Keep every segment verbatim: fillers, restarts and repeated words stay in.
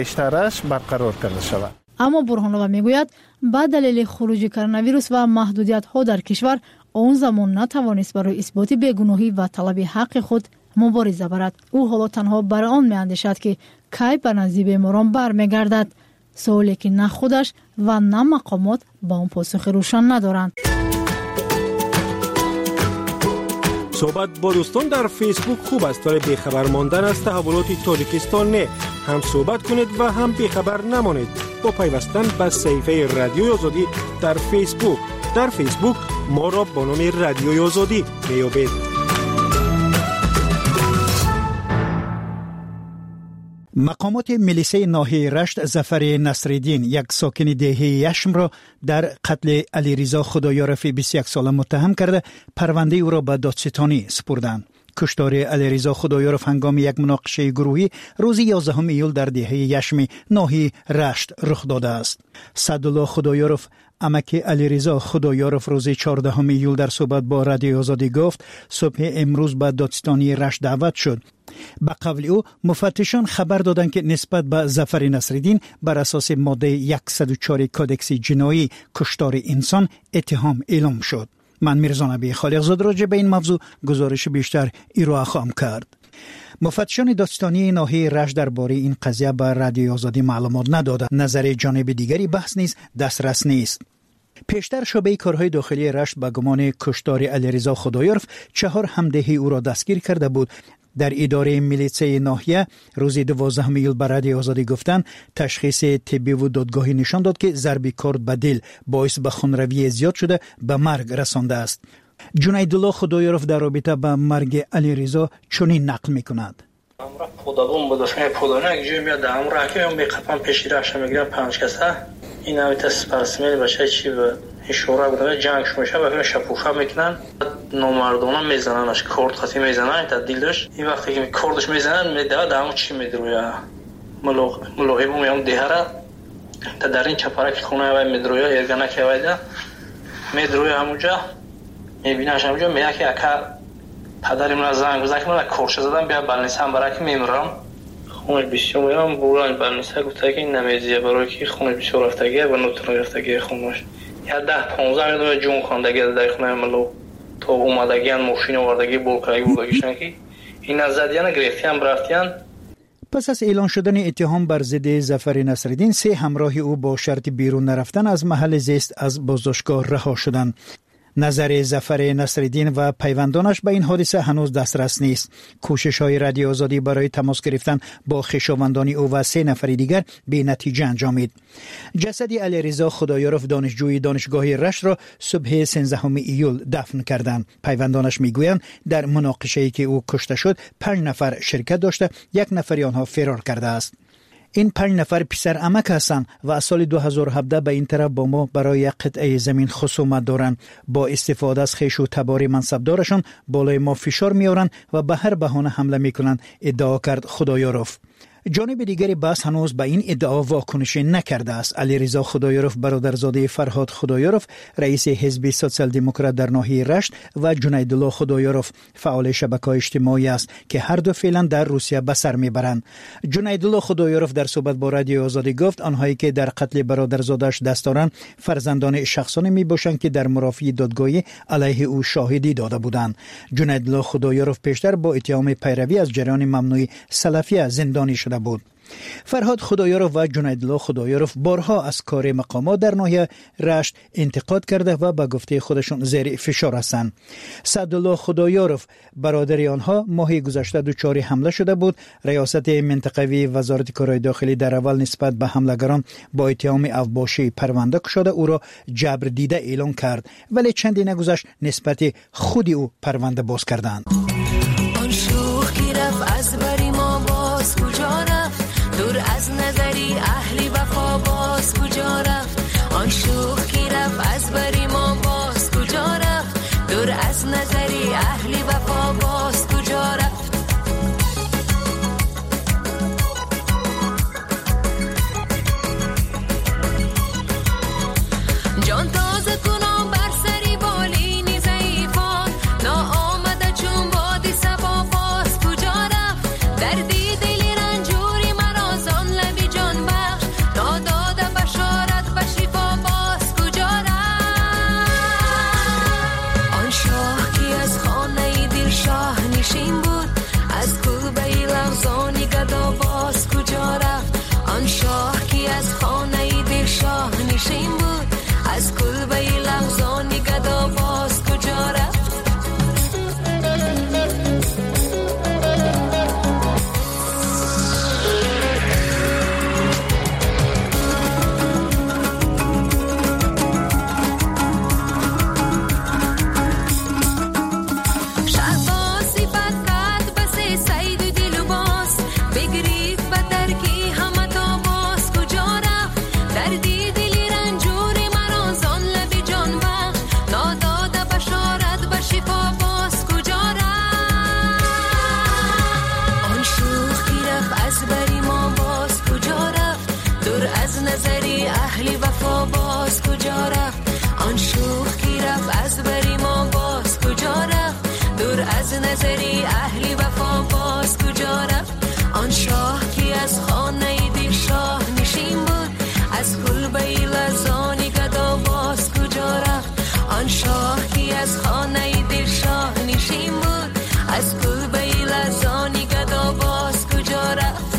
بیشترش برقرار کرده شود. اما برهانова میگوید با دلیل خروج کرونا ویروس و محدودیت ها در کشور اون زمان نتوانست برای اثبات بیگناهی و طلب حق خود مبارزه برد. او حالا تنها بر آن میاندیشد که کی به نزد بیماران برمیگردد، سوالی که نه خودش و نه مقامات با اون پاسخ روشن ندارند. صحبت با دوستان در فیسبوک خوب است، ولی بیخبر ماندن از تحولات تاجیکستان نه. هم صحبت کنید و هم بیخبر نمانید با پیوستن به صفحه رادیوی آزادی در فیسبوک. در فیسبوک ما را با نام رادیوی آزادی میابید. مقامات میلیسه ناحیه رشت ظفر نصرالدین، یک ساکن دهه یشم را در قتل علیرضا خدایارف بیست و یک ساله متهم کرده پرونده او را به دادستانی سپردند. کشتار علیرضا خدایارف هنگام یک مناقشه گروهی روز یازدهم ایول در دهه یشم ناحیه رشت رخ داده است. سعدالله خدایارف عمک علیرضا خدایارف روز چهاردهم ایول در صحبت با رادیو آزادی گفت صبح امروز به دادستانی رشت دعوت شد. به قول او مفتشان خبر دادند که نسبت به ظفر نصرالدین بر اساس ماده صد و چهار کودکس جنایی کشتار انسان اتهام اعلام شد. من میرزا نبی خالقزاده راجع به این موضوع گزارش بیشتر ارائه خواهم کرد. مفتشان دادستانی ناحیه رشت درباره این قضیه به رادیو آزادی معلومات نداده. نظر جانب دیگری بحث نیست، دسترس نیست. پیشتر شعبه کارهای داخلی رشت به گمان کشتار علیرضا خدایارف چهار همدهی او را دستگیر کرده بود. در اداره میلیسه ناحیه روز دوازدهم ایول به رادیو آزادی گفتند تشخیص طبی و دادگاهی نشان داد که ضرب کارد به دل باعث به خونروی زیاد شده به مرگ رسانده است. جنیدالله خدایارف در رابطه با مرگ علیرضا چنین نقل میکند. امر پودالون بودشون پودالون یک جوی میاد در امر که اون بیقفان پیشی راشته میگیرن پنج کسه این همیت سپرسمل باشه چی به شورا بودن جنگش میشه و شپوفه میکنن نامردانه میزننش کارد خاطی میزنن تا دیلش این وقتی که کاردش میزنن میده دامو چی میدرویا ملوق ملوقی میام دهره تا در این چپرک خونه و میدرویا ارگانا که وایده میدرویا همونجا میبیناش همونجا میگه که اکا پدری من زنگ گذاشت من کارش زدم بیا بالنسان برای که میمرم خونه بسیار میام بولان بالنسان گفته که نمیزیه برای که خونه بسیار رفتگی و نوتون رفتگی خونش یا ده پانزده میدونه جون کندگی در خونه ملو تو اومدگیان ماشین آوردگی بولکایی بودگیشن که این از زدیان گرفتیان برفتیان. پس از اعلان شدن اتهام بر ضد ظفر نصرالدین سه همراه او با شرط بیرون نرفتن از محل زیست از بازداشتگاه رها شدند. نظر ظفر نصرالدین و پیوندانش به این حادثه هنوز دسترس نیست. کوشش های رادیو آزادی برای تماس گرفتن با خویشاوندان او و سه نفر دیگر بی نتیجه انجامید. جسد علیرضا خدایارف دانشجوی دانشگاه رشت را صبح سیزدهم ایول دفن کردند. پیوندانش میگویند در مناقشه‌ای که او کشته شد پنج نفر شرکت داشته، یک نفر آنها فرار کرده است. این پنج نفر پسر عمک هستند و از سال دو هزار و هفده به این طرف با ما برای قطعه زمین خصومت دارند. با استفاده از خویش و تبار منصبدارشان بالای ما فشار میارند و به هر بهانه حمله میکنند، ادعا کرد خدایارف. جانب دیگری بحث هنوز به این ادعا واکنش نکرده است. علیرضا خدایارف برادرزاده فرهاد خدایارف رئیس حزب سوسیال دموکرات در ناحیه رشت و جنیدالله خدایارف فعال شبکه‌های اجتماعی است که هر دو فعلا در روسیه به سر میبرند. جنیدالله خدایارف در صحبت با رادیو آزادی گفت آنهایی که در قتل برادرزادش دست دارند فرزندان شخصانی میباشند که در مرافعه دادگاهی علیه او شاهدی داده بودند. جنیدالله خدایارف پیشتر با اتهام پیروی از جریان ممنوع سلفیه زندانی شد بود. فرهاد خدایارف و جنیدالله خدایارف بارها از کار مقامات در ناحیه رشت انتقاد کرده و به گفته خودشون زیر فشار هستند. سعدالله خدایارف برادر آنها ماه گذشته دچار حمله شده بود. ریاست منطقوی وزارت کارهای داخلی در اول نسبت به حملگران با اتهام اوباشی پرونده گشوده او را جبر دیده اعلان کرد، ولی چندی نگذشت نسبت خود او پرونده باز کردند. آن شوخ کی رفت از بری ما باز کجا رفت، دور از نظری اهلی وفا باز کجا رفت. آن شوخ کی رفت از بری ما باز کجا رفت، دور از نظری اهلی وفا باز کجا رفت. جان تازه کنم بر سری بالینی ضعیفان، ناآمده چون بادی سبا باز کجا رفت. دردی دلی رنجوری مرا زان لبی جان از نظری اهل وفا باز کجا رفت؟ آن شوخ کی رفت از بری ما باز کجا رفت؟ دور از نظری اهل وفا باز کجا رفت؟ آن شاه کی از خانه دل شاه نشین بود، از کلبه لرزانی گدا باز کجا رفت؟ آن شاه کی از خانه دل شاه نشین بود، از کلبه لرزانی گدا باز کجا رفت؟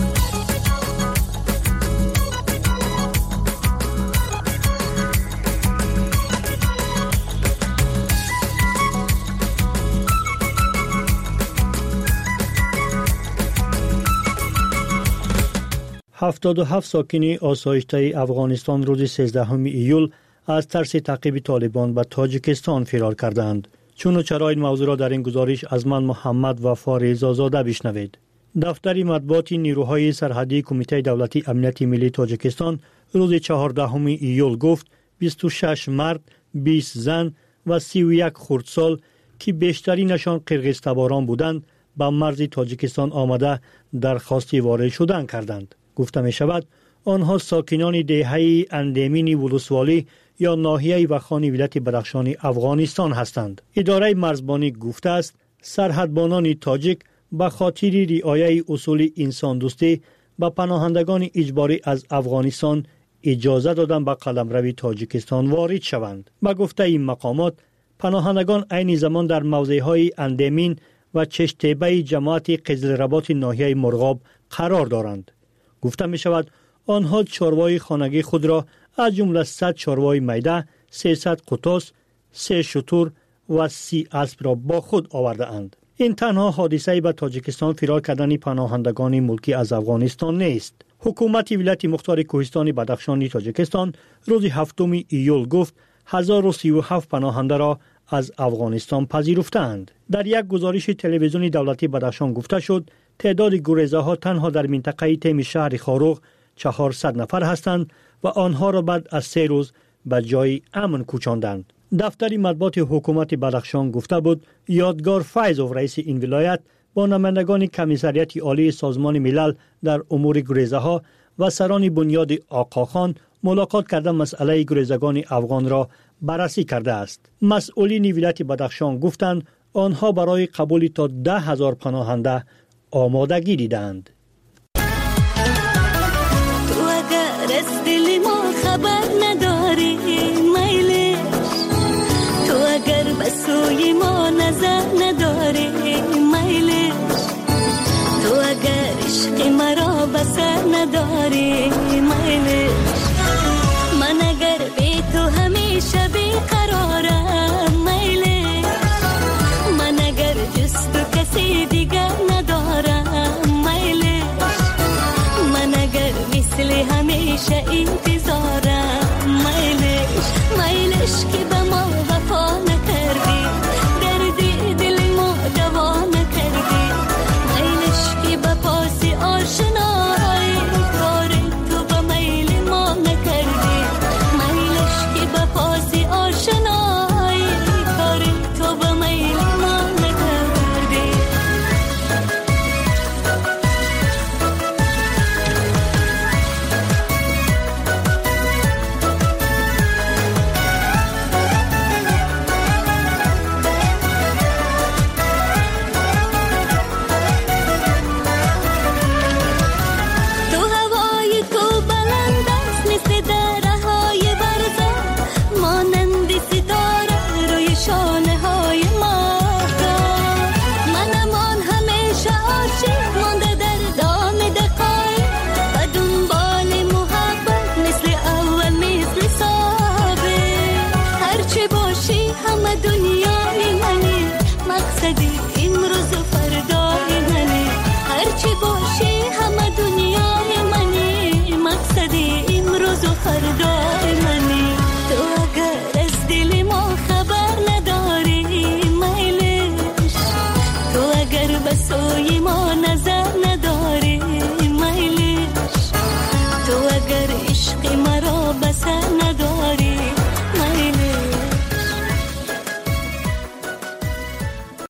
هفتاد و هفت ساکن آسایشته افغانستان روز سیزدهم ایول از ترس تعقیب طالبان به تاجیکستان فرار کردند. چون و چرا این موضوع را در این گزارش از من محمد وفا رضازاده بشنوید. دفتر مطبوعات نیروهای سرحدی کمیته دولتی امنیت ملی تاجیکستان روز چهاردهم ایول گفت بیست و شش مرد، بیست زن و سی و یک خردسال که بیشترینشان قرقیزتباران بودند به مرز تاجیکستان آمده درخواستی وارد شدن کردند. گفته می شود آنها ساکنان دهه اندیمین ولسوالی یا ناحیه وخانی ولایت بدخشان افغانستان هستند. اداره مرزبانی گفته است سرحدبانان تاجیک به خاطر رعایت اصول انسان دوستی به پناهندگان اجباری از افغانستان اجازه دادن به قلمرو تاجیکستان وارد شوند. به گفته این مقامات پناهندگان عین زمان در موضعهای اندیمین و چشتبه جماعت قزلرباط ناحیه مرغاب قرار دارند. گفته می شود آنها چاروای خانگی خود را از جمله صد چاروای میده، سیصد قطاس، سه شتر و سی اسب را با خود آورده اند. این تنها حادثه به تاجیکستان فرار کردن پناهندگان ملکی از افغانستان نیست. حکومت ولایت مختار کوهستان بدخشان تاجیکستان روز هفتم ایول گفت هزار و سی و هفت پناهنده را از افغانستان پذیرفتند. در یک گزارش تلویزیونی دولتی بدخشان گفته شد تعداد گریزه ها تنها در منطقه تیم شهر خاروغ چهارصد نفر هستند و آنها را بعد از سه روز به جای امن کوچاندند. دفتر مطبوعات حکومت بدخشان گفته بود یادگار فیضوف رئیس این ولایت با نمایندگان کمیسریت عالی سازمان ملل در امور گریزه ها و سران بنیاد آقاخان ملاقات کرده مسئله گریزگان افغان را بررسی کرده است. مسئولین ولایت بدخشان گفتند آنها برای قبول تا ده هزار پناهنده آمادگی دیدند. تو اگر از دل ما خبر نداری میلش، تو اگر به سوی ما نظر نداری میلش، تو اگر عشق مرا بسر نداری میلش، من اگر بی تو همیشه بیقرارم میلش، من اگر جز تو کسی دیگر ندارم میلش، من اگر مثل همیشه انتظارم میلش، میلش که به ما وفا نکردی، دردی دل ما دوا نکردی، میلش که به پاس آشنایی کار تو به میل ما نکردی، میلش که به پاس آشنایی کار تو به میل ما نکردی. تو هوای تو بلند است مثل درهای برزه، مانند ستاره روی شانه های ماهتاب، منمان همیشه عاشق مانده در دام دقایق و دنبال محبت مثل اول مثل سابق، هرچه باشی همه دنیای منی، مقصدی امروز و فردای منی، هرچه باشی همه دنیای منی، مقصدی امروز و فردای منی. تو اگر از دل ما خبر نداری میلش، تو اگر به سوی ما نظر نداری میلش، تو اگر عشق مرا بسر نداری میلش. در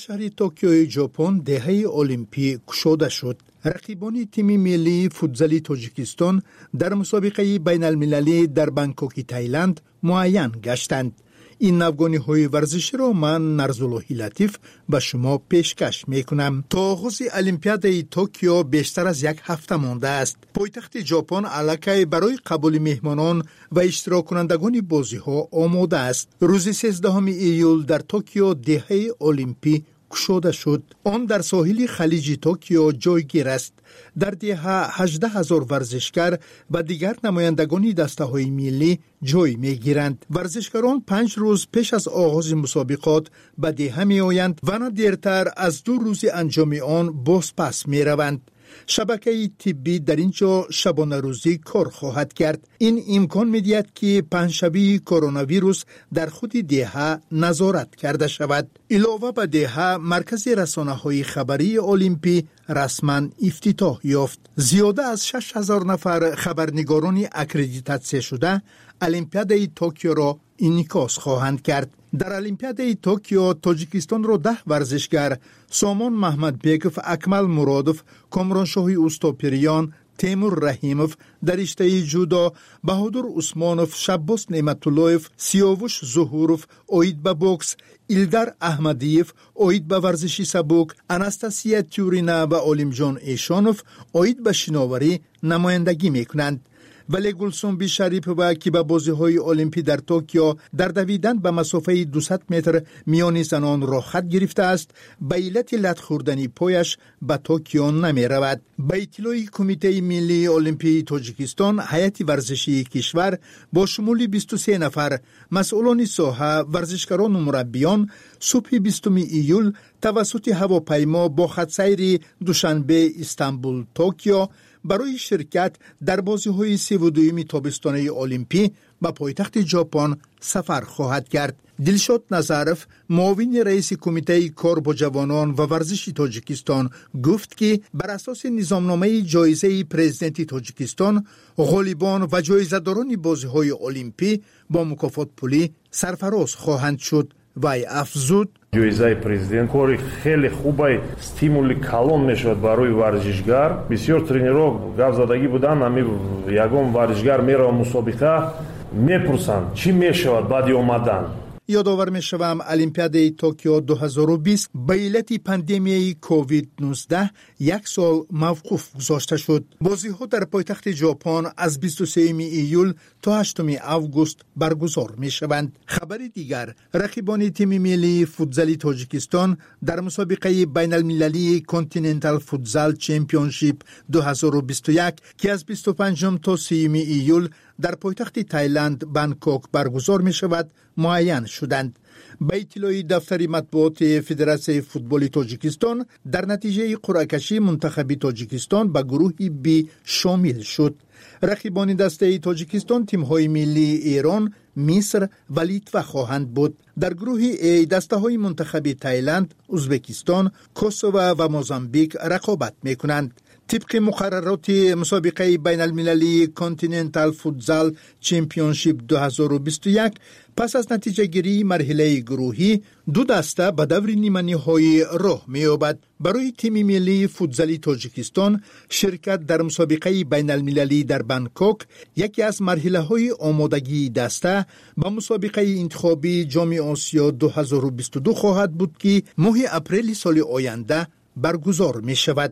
شهر توکیو ژاپن دهه المپیک گشوده شد. رقیبان تیم ملی فوتزال تاجیکستان در مسابقه بین المللی در بانکوک تایلند معین گشتند. این نوگانی های ورزشی را من نرزاللهی لطیف به شما پیشکش می کنم. تا آغاز المپیاد توکیو بیشتر از یک هفته مانده است. پایتخت ژاپن الکی برای قبول مهمانان و اشتراک کنندگان بازی ها آماده است. روز سیزدهم ایول در توکیو دهه المپیک گشوده شد. آن در ساحل خلیج توکیو جایگیر است. در دهه هجده هزار ورزشکار و دیگر نمایندگان دسته های ملی جای می گیرند. ورزشکاران پنج روز پیش از آغاز مسابقات به دهه می آیند و نه دیرتر از دو روز انجام آن باز پس می روند. شبکه طبی در اینجا شبانه روزی کار خواهد کرد. این امکان می‌دهد که پنجشنبه کرونا ویروس در خود دهه نظارت کرده شود. علاوه بر دهه مرکز رسانه‌های خبری المپی رسما افتتاح یافت. زیاده از شش هزار نفر خبرنگاران اکریدیتاسیون شده المپیاد توکیو را انعکاس خواهند کرد. در المپیاد توکیو تاجیکستان را ده ورزشگر سامان محمد بیگف، اکمل مرادف، کامرانشاهی اوستاپیریان، تیمور رحیموف در رشته جودو، بهادر عثمانوف، شباس نعمتاللهف، سیاوش ظهوروف اوید به بوکس، ایلدر احمدیف اوید به ورزشی سبک، اناستاسیا تیورینا و علیمجان ایشانوف اوید به شناوری نمایندگی میکنند. ولی گلسون بی شریف و که به بازی های المپی در توکیو در دویدن به مسافه دویست متر میان زنان را خط گرفته است، به علت لت خوردنی پایش به توکیو نمی رود. به اطلاع کمیته ملی المپی تاجیکستان، هیئت ورزشی کشور با شمول بیست و سه نفر مسئولان ساحه، ورزشکاران و مربیان صبح بیستم ایول توسط هواپیما با خط سیر دوشنبه استانبول توکیو برای شرکت در بازی‌های سی و دوم تابستانه المپی به پایتخت ژاپن سفر خواهد کرد. دلشاد نظرف، معاون رئیس کمیته کار با جوانان و ورزش تاجیکستان گفت که بر اساس نظامنامه جایزه پرزیدنت تاجیکستان، غالبان و جایزه‌داران بازی‌های المپی با مکافات پولی سرفراز خواهند شد. وای افزود جایزه پرزیدنت کاری خیلی خوبه، استیمولی کلان میشود برای ورزشگر. بسیار ترینرها گفت بودن همی یگان ورزشگر میره مسابقه میپرسند چی میشود بعد اومدن. یادآور میشوم المپیاد توکیو دو هزار و بیست به علت پاندمی کووید نوزده یک سال موقوف گذاشته شد. بازی‌ها در پایتخت ژاپن از بیست و سوم ایول تا هشتم آگوست برگزار میشوند. خبر دیگر، رقیبان تیم ملی فوتزال تاجیکستان در مسابقه بین المللی کانتیننتال فوتزال چمپیونشیپ دو هزار و بیست و یک که از بیست و پنجم تا سیوم ایول در پایتخت تایلند بانکوک برگزار می شود معین شدند. به اطلاع دفتر مطبوعات فدراسیون فوتبال تاجیکستان، در نتیجه قرعه کشی منتخب تاجیکستان به گروه بی شامل شد. رقیبان دسته تاجیکستان تیم‌های ملی ایران، مصر و لیتوا خواهند بود. در گروه ای دسته های منتخب تایلند، ازبکستان، کوسوو و موزامبیک رقابت می‌کنند. طبق مقررات مسابقه بین المللی کانتیننتال فوتزال چمپیونشیپ دو هزار و بیست و یک، پس از نتیجه گیری مرحله گروهی دو دسته به دور نیمه نهایی راه می‌یابد. برای تیم ملی فوتزال تاجیکستان شرکت در مسابقه بین المللی در بانکوک یکی از مرحله های آمادگی دسته به مسابقه انتخابی جام آسیا دو هزار و بیست و دو خواهد بود که ماه اپریل سال آینده برگزار می شود.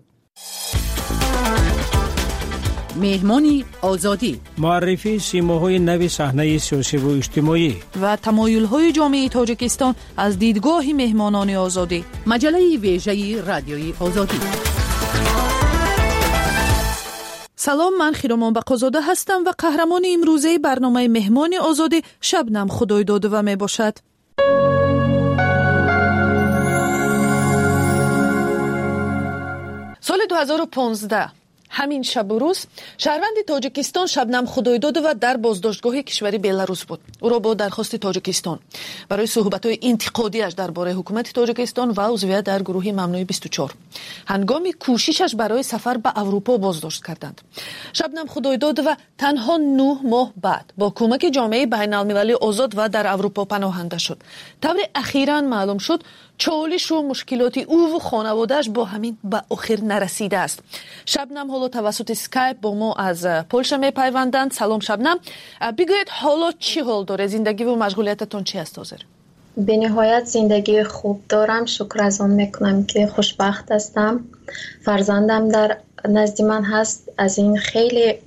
مهمانی آزادی، معرفی سیماهای نو صحنه سیاسی و اجتماعی و تمایل‌های جامعه تاجیکستان از دیدگاه مهمانان آزادی. مجله ویژه رادیوی آزادی. سلام، من خیرمان بقازاده هستم و قهرمان امروزه برنامه مهمان آزادی شبنم خدای داده و می باشد. سال دو هزار و پانزده همین شب و روز شهروند تاجیکستان شبنم خدایدادова در بازداشتگاه کشوری بلاروس بود. او را با درخواست تاجیکستان برای صحبت‌های انتقادیش درباره حکومت تاجیکستان و عضویت در گروه ممنوع بیست و چهار هنگام کوششش برای سفر به اروپا بازداشت کردند. شبنم خدایدادова تنها نه ماه بعد با کمک جامعه بین‌المللی آزاد و در اروپا پناهنده شد. طور اخیراً معلوم شد چالش و مشکلاتی او و خانواده‌اش با همین به آخر نرسیده است. شبنم حالا توسط اسکایپ با ما از پولشا میپیوندند. سلام شبنم، بگویید حالا چی حال داره؟ زندگی و مشغولیتتون چی است حاضر؟ به نهایت زندگی خوب دارم، شکر از آن میکنم که خوشبخت هستم. فرزندم در نزد من هست، از این خیلی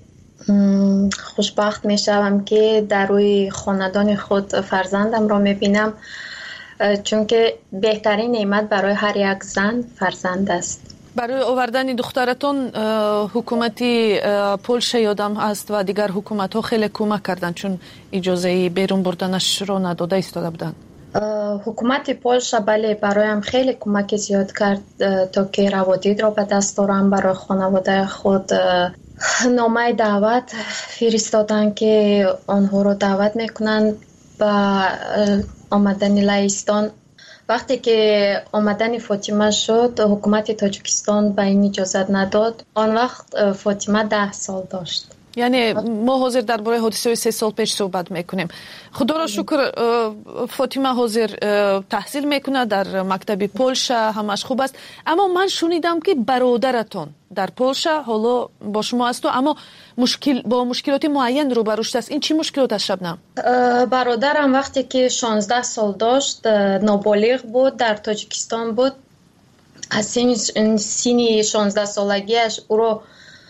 خوشبخت میشوم که در روی خاندان خود فرزندم را میبینم، چون که بهترین نعمت برای هر یک زن فرزند است. برای آوردن دخترتون حکومتی پولشا یادم است و دیگر حکومت ها خیلی کمک کردند، چون اجازه بیرون بردنش را نداده ایستاده بودند. حکومت پولشا بله برایم خیلی کمک زیاد کرد تا که روادید را به دست دارم. برای خانواده خود نامه دعوت فرستادن که آنها را دعوت میکنن با آمدن لهستان. وقتی که آمدن فاطمه شد حکومت تاجیکستان به این اجازت نداد. آن وقت فاطمه ده سال داشت. یعنی ما حاضر درباره حادثه سه سال پیش صحبت میکنیم. خدا را شکر فاطمه حاضر تحصیل میکنه در مکتب پولشا، همش خوب است. اما من شنیدم که برادرتون در پولشا حالا با شما است، اما مشکل با مشکلات معین روبرو شده است. این چی مشکلات است شبنم؟ برادرم وقتی که شانزده سال داشت، نابالغ بود، در تاجیکستان بود. از سن شانزده سالگیش او را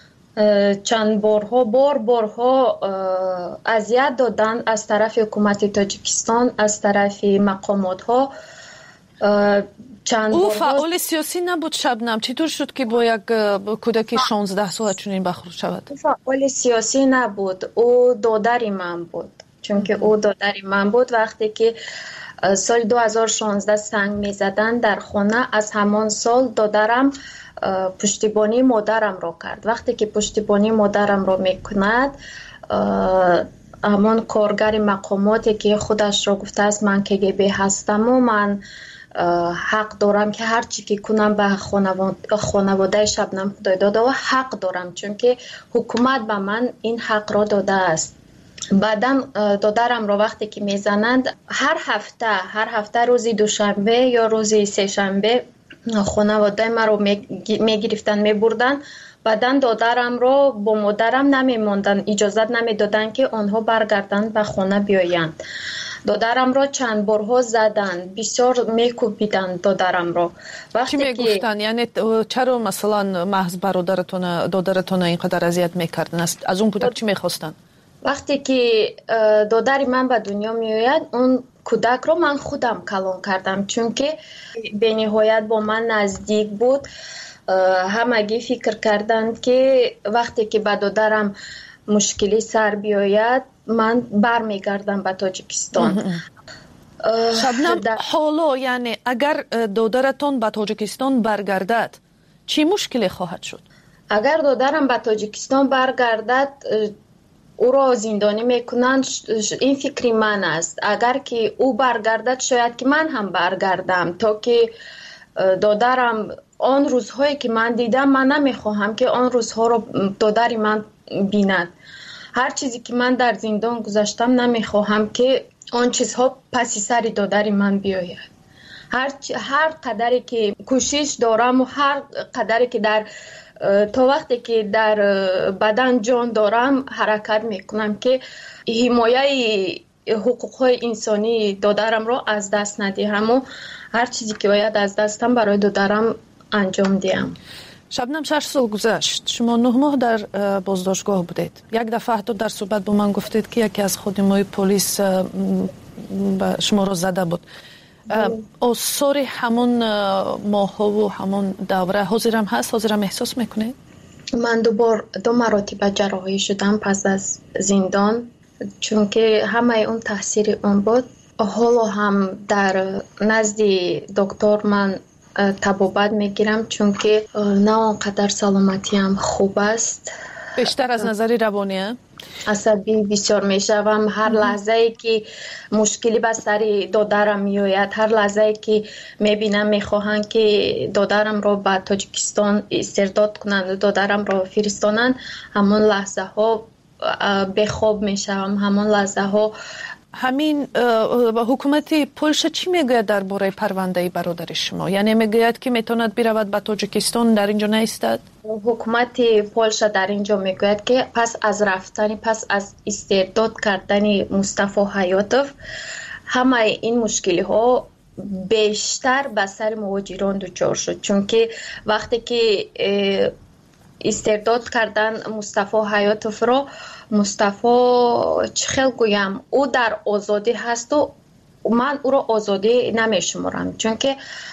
چند بارها بار بارها اذیت دادن از طرف حکومت تاجیکستان، از طرف مقامات ها. او فعال سیاسی نبود شبنم، چطور شد که با یک کودک شانزده ساله چنین برخورد شود؟ فعال سیاسی نبود، او دادر من بود. چون که او دادر من بود. وقتی که سال دو هزار و شانزده سنگ می زدن در خانه، از همان سال دادرم پشتیبانی مادرم را کرد. وقتی که پشتیبانی مادرم را میکند، همان کارگر مقاماتی که خودش را گفته است من که گیبی هستم و من حق دارم که هر چی که کنم به خانواده, خانواده شبنم خدایداده و حق دارم، چون که حکومت به من این حق را داده است. بعدم دادرم را وقتی که میزنند، هر هفته هر هفته روزی دوشنبه یا روزی سه شنبه خانواده ما رو میگرفتن میبردن. بعدن دادرم رو با مادرم نمیموندن، اجازت نمیدادن که آنها برگردن به خانه بیایند. دادرم رو چند بارها زدن، بسیار میکوبیدن دادرم رو. چی میگفتن؟ یعنی چرا مثلا محض برادرتون دادرتون اینقدر اذیت میکردن؟ از اون کودک چی میخواستن؟ وقتی که دادر من به دنیا میآید، اون کودک رو من خودم کلان کردم، چون که به نهایت با من نزدیک بود. همگی فکر کردند که وقتی که به دادرم مشکلی سر بیاید من برمیگردم به تاجیکستان. شبنم حالا یعنی اگر دادرتون به تاجیکستان برگردد چی مشکلی خواهد شد؟ اگر دادرم به تاجیکستان برگردد او را زندانی میکنند. این فکری من است. اگر که او برگردد شاید که من هم برگردم، تا که دادرم آن روزهایی که من دیدم، من نمیخواهم که آن روزها رو دادری من بیند. هر چیزی که من در زندان گذاشتم نمیخواهم که آن چیزها پسی سر دادری من بیاید. هر هر قدری که کوشش دارم و هر قدری که در تا وقتی که در بدن جان دارم حرکت میکنم که حمایت حقوق انسانی دادرم را از دست ندهم و هر چیزی که باید از دستم برای دادرم انجام دهم. شبنم شش سال گذشت، شما نه ماه در بازداشتگاه بودید. یک دفعه حتی در صحبت با من گفتید که یکی از خادمای پلیس شما را زده بود. آثار همون ماها و همون دوره حاضرم هست؟ حاضرم احساس میکنه؟ من دوبار دو مراتب جراحی شدم پس از زندان، چون که همه اون تاثیر اون بود. حالا هم در نزد دکتر من табобат мегирам, чунки на он қадар саломатиам хуб аст. بیشتر از نظر روانیه؟ عصبی بسیار میشوم. هر لحظه ای که مشکلی به سر دادرم میآید، هر لحظه ای که میبینم میخواهند که دادرم را به تاجیکستان استرداد کنند، دادرم را فرستانند، همون لحظه ها به خواب میشوم. همون لحظه ها همین حکومت پولشا چی میگوید درباره پرونده برادر شما؟ یعنی میگوید که میتواند برود به تاجیکستان، در اینجا نیستد؟ حکومت پولشا در اینجا میگوید که پس از رفتن، پس از استرداد کردن مصطفی حیاتوف، همه این مشکلی ها بیشتر به سر مهاجران دچار شد، چون که وقتی که استرداد کردن مصطفی حیاتوف را، مصطفی چه خیلی گویم او در آزادی هست و من او را آزادی نمیشمارم، چون که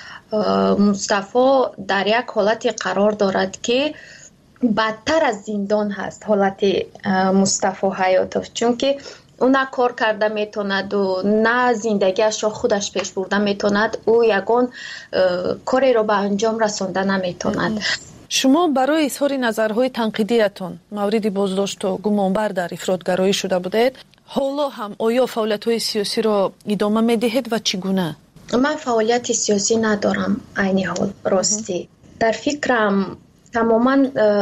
مصطفی در یک حالت قرار دارد که بدتر از زندان هست حالت مصطفی حیاتوف، چون که او نه کار کرده میتوند و نه زندگیش را خودش پیش برده میتوند، او یگان کاری را به انجام رسانده نمیتوند. شما برای اظهار نظرهای تنقیدیتون مورد بازداشت و گمانبر در افراطگرایی شده بودید. حالا هم آیا فعالیت‌های سیاسی را ادامه میدهید و چگونه؟ من فعالیت سیاسی ندارم عین حال راستی. در فکرم تماما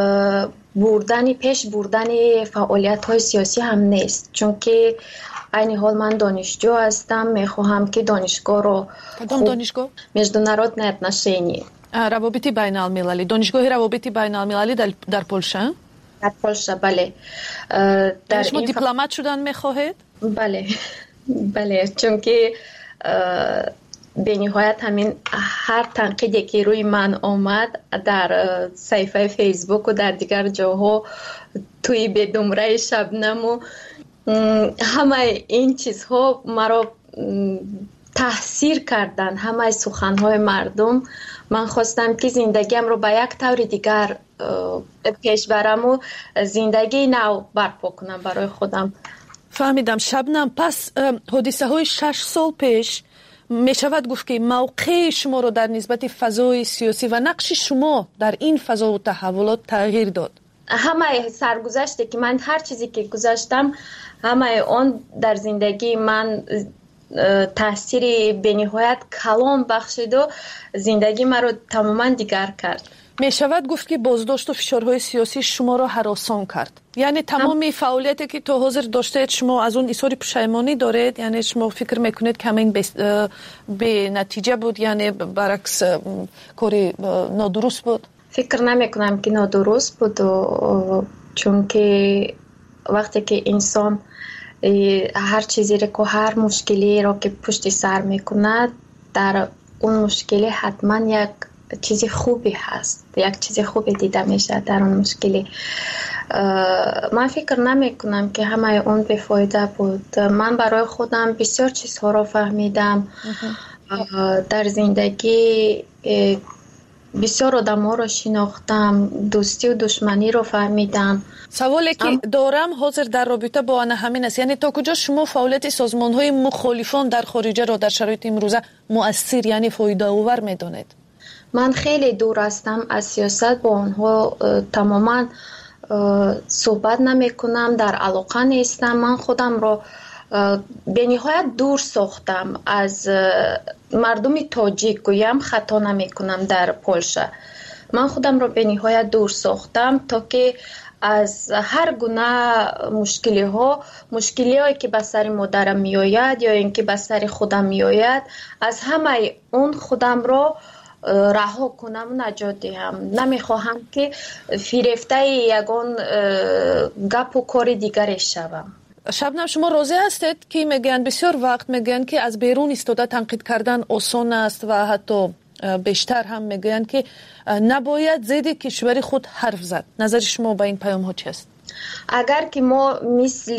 بردن پیش بردن فعالیت‌های سیاسی هم نیست، چون که عین حال من دانشجو هستم، میخواهم که دانشگاه رو کدام دانشگاه؟ международное отношение. روابط بین المللی، دانشگاه روابط بین المللی در, در پولشا؟ در پولشا بله. در شما دیپلمات شدن میخواهید؟ بله بله، چون که به نهایت همین هر تنقیدی که روی من آمد در صفحه فیسبوک و در دیگر جاها، توی بدمره شبنم و همه این چیزها مرا تاثیر کردن، همه سخنهای مردم. من خواستم که زندگیم رو به یک طور دیگر پیش برم و زندگی نو برپا کنم برای خودم. فهمیدم. شبنم، پس حادثه های شش سال پیش می شود گفت که موقع شما رو در نسبت فضای سیاسی و نقش شما در این فضا و تحولات تغییر داد؟ همه سرگذشته که من هر چیزی که گذاشتم، همه آن در زندگی من تاثیر به نهایت کلان بخشید و زندگی من رو تماما دیگر کرد. می شود گفت که بازداشت و فشارهای سیاسی شما را هراسان کرد. یعنی تمام فعالیتی که تا حاضر داشتید شما از اون اظهار پشیمانی دارید؟ یعنی شما فکر میکنید که همین به نتیجه بود، یعنی برعکس کاری نادرست بود؟ فکر نمیکنم که نادرست بود، و چون که وقتی که انسان هر چیزی را که هر مشکلی را که پشت سر میکند، در اون مشکلی حتما یک چیز خوبی هست، یک چیز خوبی دیده میشه در اون مشکلی. من فکر نمی کنم که همه اون بفایده بود. من برای خودم بسیار چیزها را فهمیدم در زندگی، بسیار آدم ها را شناختم، دوستی و دشمنی را فهمیدم. سوالی که دارم حاضر در رابطه با آن همین است، یعنی تا کجا شما فعالیت سازمان های مخالفان در خارجه را در شرایط امروزه مؤثر، یعنی فایده آور میدونید؟ من خیلی دور هستم از سیاست، با آنها تماما صحبت نمی کنم، در علاقه نیستم. من خودم را به نهایت دور ساختم از مردم تاجیک، گویم خطا نمی کنم در پولشا. من خودم را به نهایت دور ساختم تا که از هر گونه مشکلی ها، مشکلی هایی که به سر مادرم می آید یا اینکه به سر خودم می آید، از همه اون خودم را رها کنم و نجات دهم. نمیخواهم که فریفته یگان گپ و کار دیگری شوم. شبنم، شما راضی هستید که میگن بسیار وقت میگن که از بیرون ایستاده تنقید کردن آسان است و حتی بیشتر هم میگن که نباید ضد کشور خود حرف زد؟ نظر شما با این پیام ها چی است؟ اگر که ما مثل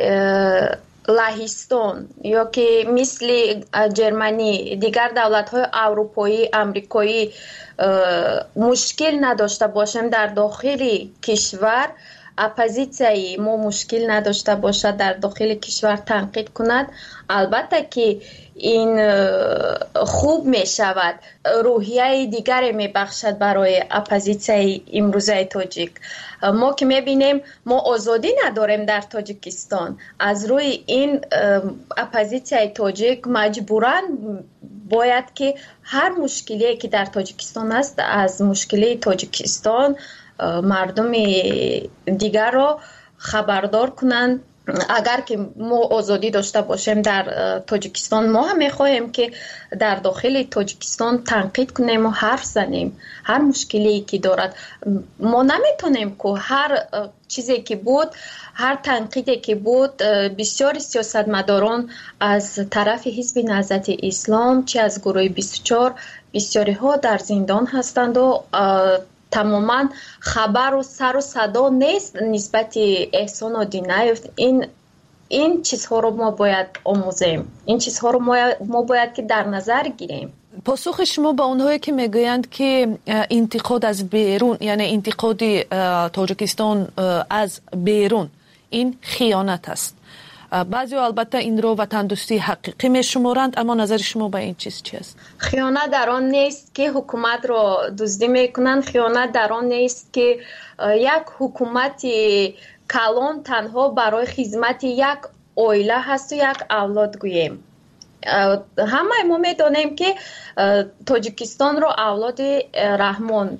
لهستان یا که مثل جرمنی، دیگر دولت های اروپایی، امریکایی مشکل نداشته باشیم در داخل کشور، اپوزیسیای ما مشکل نداشته باشد در داخل کشور تنقید کند، البته که این خوب می شود، روحیه دیگری می بخشد برای اپوزیسیای امروزه تاجیک. ما که می بینیم ما آزادی نداریم در تاجیکستان، از روی این اپوزیسیای تاجیک مجبورن باید که هر مشکلی که در تاجیکستان است از مشکلی تاجیکستان مردم دیگر را خبردار کنند. اگر که ما آزادی داشته باشیم در تاجیکستان، ما هم میخواهیم که در داخل تاجیکستان تنقید کنیم و حرف زنیم هر مشکلی که دارد. ما نمیتونیم که هر چیزی که بود، هر تنقیدی که بود، بسیار سیاستمداران از طرف حزب نهضت اسلام چه از گروه بیست و چهار بسیاری ها در زندان هستند و تماما خبر و سر و صدا نیست نسبت احسان آدینایف. این این چیزها رو ما باید آموزیم، این چیزها رو ما, ما باید که در نظر گیریم. پاسخ شما با اونهایی که میگویند که انتقاد از بیرون، یعنی انتقاد تاجیکستان از بیرون، این خیانت است. بعضی البته این رو وطن دوستی حقیقی میشمارند، اما نظر شما به این چیز چی است؟ خیانت در آن نیست که حکومت رو دزدی میکنند، خیانت در آن نیست که یک حکومت کلان تنها برای خدمت یک عائله هست و یک اولاد گوییم. همه ما میدونیم که تاجیکستان رو اولاد رحمان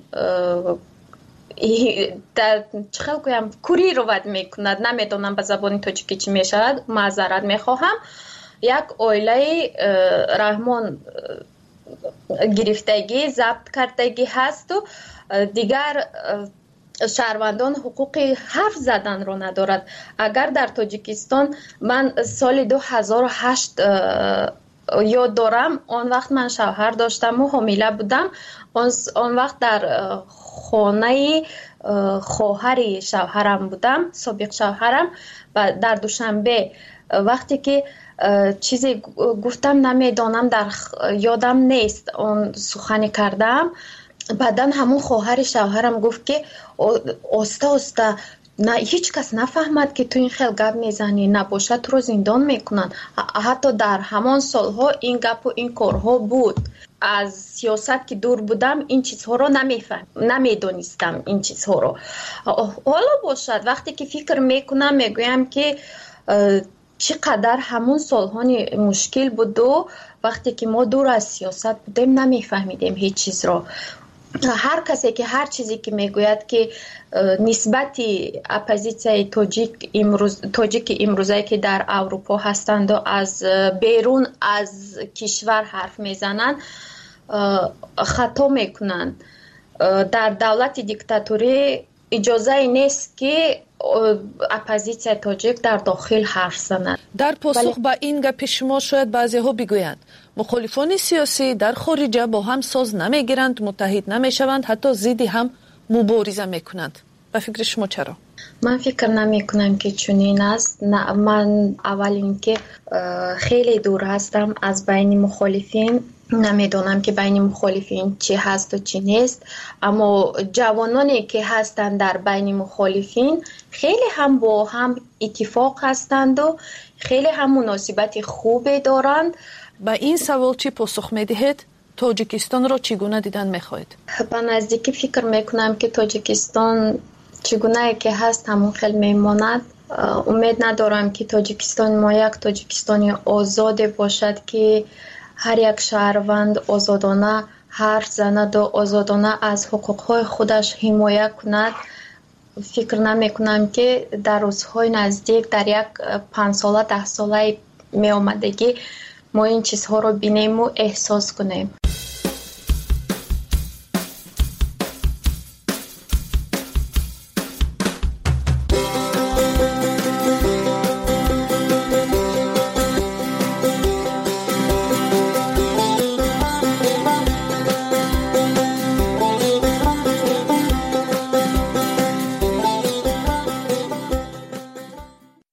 در چخل گویم کوری رو ود میکند، نمیدونم به زبان تاجیکی چی میشود، معذرت میخواهم. یک عائله رحمان گرفتگی ضبط کردگی هست و دیگر شهروندان حقوق حرف زدن رو ندارد. اگر در تاجیکستان من سال دو هزار و هشت یاد دارم، آن وقت من شوهر داشتم و حامله بودم، آن وقت در خانه خواهر شوهرم بودم، سابق شوهرم، و در دوشنبه وقتی که چیزی گفتم نمیدانم، در یادم نیست، اون سخنی کردم، بعدا همون خواهر شوهرم گفت که آسته آسته، نه هیچ کس نفهمد که تو این خیلی گپ میزنی، نباشه تو رو زندان میکنن. حتی در همان سالها این گپ و این کارها بود. از سیاست که دور بودم این چیزها رو نمیفهم، نمیدونستم این چیزها رو. حالا باشد وقتی که فکر میکنم میگویم که چقدر همون سالها مشکل بود و وقتی که ما دور از سیاست بودیم نمیفهمیدیم هیچ چیز رو. هر کسی که هر چیزی که میگوید که نسبت اپوزیسیای تاجیک امروز تاجیک امروزه که در اروپا هستند و از بیرون از کشور حرف میزنند خطا میکنند. در دولت دیکتاتوری اجازه نیست که اپوزیسیای تاجیک در داخل حرف زنند. در پاسخ به این گپ شما شاید بعضی ها بگویند مخالفان سیاسی در خارج با هم ساز نمیگیرند، متحد نمیشوند، حتی ضد هم مبارزه میکنند. به فکر شما چرا؟ من فکر نمی کنم که چنین است. نه، من اول اینکه خیلی دور هستم از بین مخالفین، نمیدونم که بین مخالفین چی هست و چی نیست، اما جوانانی که هستند در بین مخالفین خیلی هم با هم اتفاق هستند و خیلی هم مناسبت خوبی دارند. با این سوال چی پاسخ میدهید؟ تاجیکستان را چگونه دیدن میخواهید؟ به نزدیکی فکر میکنم که تاجیکستان چگونه که هست همون خیلی میماند. امید ندارم که تاجیکستان ما یک تاجیکستانی آزاد باشد که هر یک شهروند آزادانه حرف زند و آزادانه از حقوقهای خودش حمایت کند. فکر نمی کنم که در روزهای نزدیک در یک پنج ساله ده ساله می آمدگی ما این چیزها رو بینیم و احساس کنیم.